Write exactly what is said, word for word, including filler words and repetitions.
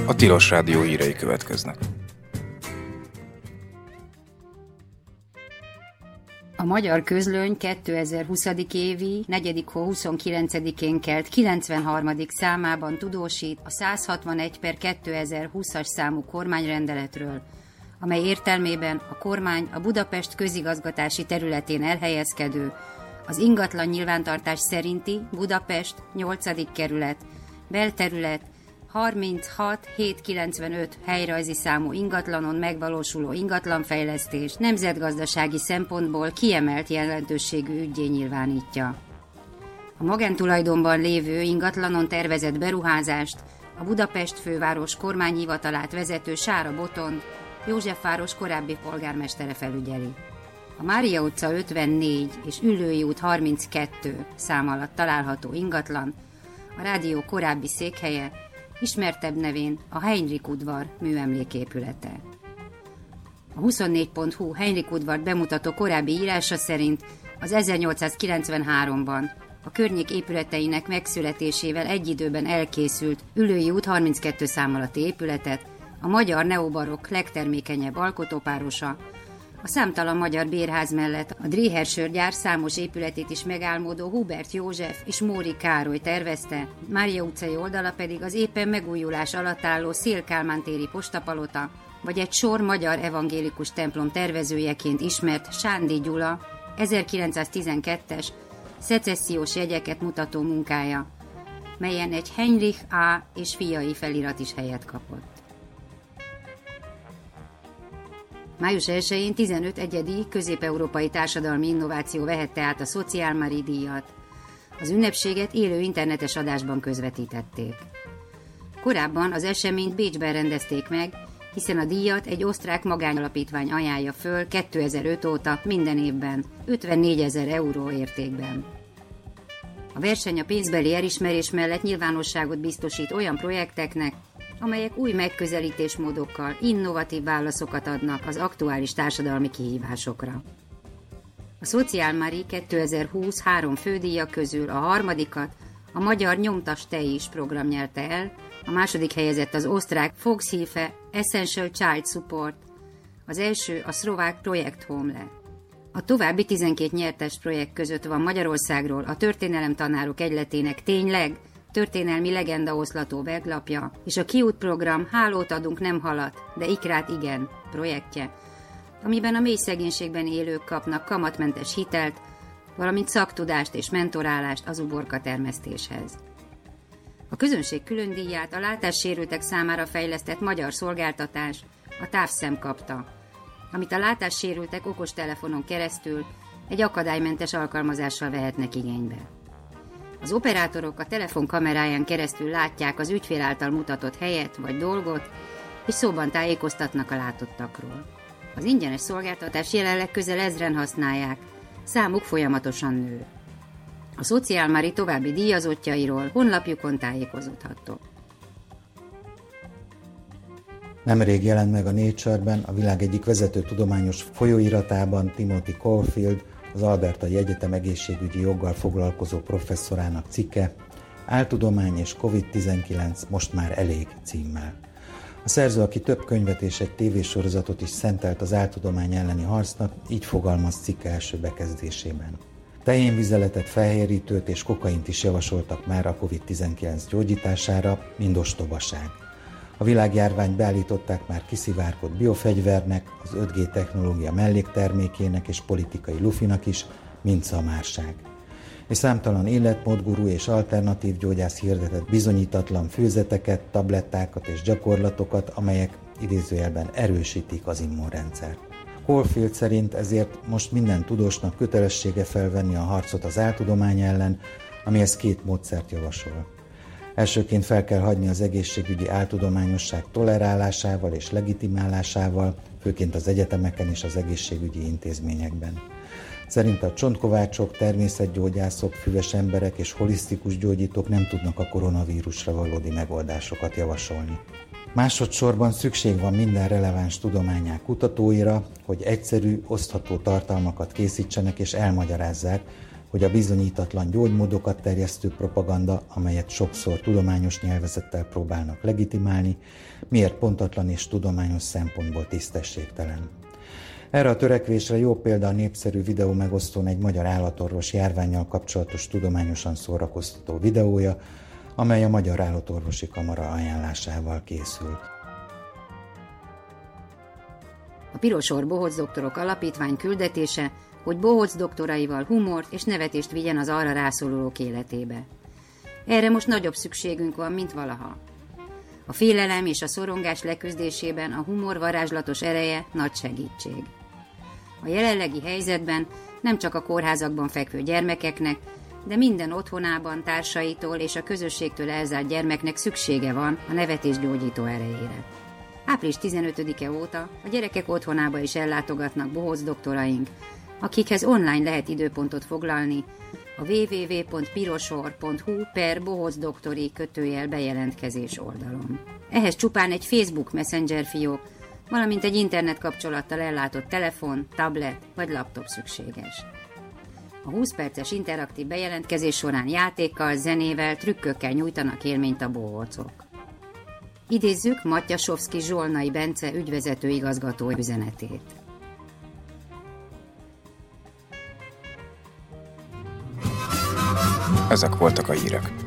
A Tilos Rádió hírei következnek. A Magyar Közlöny kétezer-húsz. évi negyedik hó huszonkilencedikén kelt kilencvenharmadik számában tudósít a száz hatvanegy per kétezer-húszas számú kormányrendeletről, amely értelmében a kormány a Budapest közigazgatási területén elhelyezkedő, az ingatlan nyilvántartás szerinti Budapest nyolcadik kerület, belterület harminchat hétszázkilencvenöt helyrajzi számú ingatlanon megvalósuló ingatlanfejlesztés nemzetgazdasági szempontból kiemelt jelentőségű üggyé nyilvánítja. A magántulajdonban lévő ingatlanon tervezett beruházást a Budapest főváros kormányhivatalát vezető Sára Botond, Józsefváros korábbi polgármestere felügyeli. A Mária utca ötvennégy és Üllői út harminckettő szám alatt található ingatlan a rádió korábbi székhelye, ismertebb nevén a Heinrich udvar műemléképülete. A huszonnégy pont hu Heinrich udvart bemutató korábbi írása szerint az ezernyolcszázkilencvenháromban a környék épületeinek megszületésével egy időben elkészült Üllői út harminckettő szám alatti épületet a magyar neobarokk legtermékenyebb alkotópárosa, a számtalan magyar bérház mellett a Dréher sörgyár számos épületét is megálmodó Hubert József és Móri Károly tervezte, Mária utcai oldala pedig az éppen megújulás alatt álló Széll Kálmán téri postapalota, vagy egy sor magyar evangélikus templom tervezőjeként ismert Sándi Gyula ezerkilencszáztizenkettes szecessziós jegyeket mutató munkája, melyen egy Heinrich A. és fiai felirat is helyet kapott. május elsején tizenöt egyedi közép-európai társadalmi innováció vehette át a Szociálmari díjat. Az ünnepséget élő internetes adásban közvetítették. Korábban az eseményt Bécsben rendezték meg, hiszen a díjat egy osztrák magányalapítvány ajánlja föl kétezer-öt óta minden évben ötvennégyezer euró értékben. A verseny a pénzbeli elismerés mellett nyilvánosságot biztosít olyan projekteknek, amelyek új megközelítésmódokkal innovatív válaszokat adnak az aktuális társadalmi kihívásokra. A Szociálmari kétezer-húsz három fődíja közül a harmadikat a magyar Nyomtass te is program nyerte el, a második helyezett az osztrák Volkshilfe Essential Child Support, az első a szlovák Projekt Home lett. A további tizenkét nyertes projekt között van Magyarországról a Történelemtanárok Egyletének Tényleg történelmi legendaoszlató weblapja, és a Kiút program Hálót adunk nem halat, de ikrát igen projektje, amiben a mély szegénységben élők kapnak kamatmentes hitelt, valamint szaktudást és mentorálást az uborka termesztéshez. A közönség külön díját a látássérültek számára fejlesztett magyar szolgáltatás, a Távszem kapta, amit a látássérültek okostelefonon keresztül egy akadálymentes alkalmazással vehetnek igénybe. Az operátorok a telefon kameráján keresztül látják az ügyfél által mutatott helyet vagy dolgot, és szóban tájékoztatnak a látottakról. Az ingyenes szolgáltatás jelenleg közel ezren használják, számuk folyamatosan nő. A Szociálmari további díjazottjairól honlapjukon tájékozódhattok. Nemrég jelent meg a Nature-ben, a világ egyik vezető tudományos folyóiratában Timothy Caulfield, az Albertai Egyetem egészségügyi joggal foglalkozó professzorának cikke, Áltudomány és kovid tizenkilenc most már elég címmel. A szerző, aki több könyvet és egy tévésorozatot is szentelt az áltudomány elleni harcnak, így fogalmaz cikke első bekezdésében. Tehénvizeletet, felhérítőt és kokaint is javasoltak már a kovid tizenkilenc gyógyítására, mind ostobaság. A világjárványt beállították már kiszivárgott biofegyvernek, az öt G technológia melléktermékének és politikai lufinak is, mind szamárság. És számtalan életmódgurú és alternatív gyógyász hirdetett bizonyítatlan főzeteket, tablettákat és gyakorlatokat, amelyek idézőjelben erősítik az immunrendszert. Caulfield szerint ezért most minden tudósnak kötelessége felvenni a harcot az áltudomány ellen, amihez két módszert javasol. Elsőként fel kell hagyni az egészségügyi áltudományosság tolerálásával és legitimálásával, főként az egyetemeken és az egészségügyi intézményekben. Szerint a csontkovácsok, természetgyógyászok, füves emberek és holisztikus gyógyítók nem tudnak a koronavírusra valódi megoldásokat javasolni. Másodszorban szükség van minden releváns tudományág kutatóira, hogy egyszerű, osztható tartalmakat készítsenek és elmagyarázzák, hogy a bizonyítatlan gyógymódokat terjesztő propaganda, amelyet sokszor tudományos nyelvezettel próbálnak legitimálni, miért pontatlan és tudományos szempontból tisztességtelen. Erre a törekvésre jó példa a népszerű videó megosztón egy magyar állatorvos járvánnyal kapcsolatos tudományosan szórakoztató videója, amely a Magyar Állatorvosi Kamara ajánlásával készült. A Pirosor Bohóc Doktorok Alapítvány küldetése, hogy Bohóc doktoraival humort és nevetést vigyen az arra rászorulók életébe. Erre most nagyobb szükségünk van, mint valaha. A félelem és a szorongás leküzdésében a humor varázslatos ereje nagy segítség. A jelenlegi helyzetben nem csak a kórházakban fekvő gyermekeknek, de minden otthonában, társaitól és a közösségtől elzárt gyermeknek szüksége van a nevetés gyógyító erejére. április tizenötödike óta a gyerekek otthonába is ellátogatnak Bohóc doktoraink, akikhez online lehet időpontot foglalni a double-u double-u double-u pont pirosor pont hu per Bohóc doktori kötőjel bejelentkezés oldalon. Ehhez csupán egy Facebook Messenger fiók, valamint egy internet kapcsolattal ellátott telefon, tablet vagy laptop szükséges. A húsz perces interaktív bejelentkezés során játékkal, zenével, trükkökkel nyújtanak élményt a bohócok. Idézzük Matyasovszky Zsolnai Bence ügyvezető igazgató üzenetét. Ezek voltak a hírek.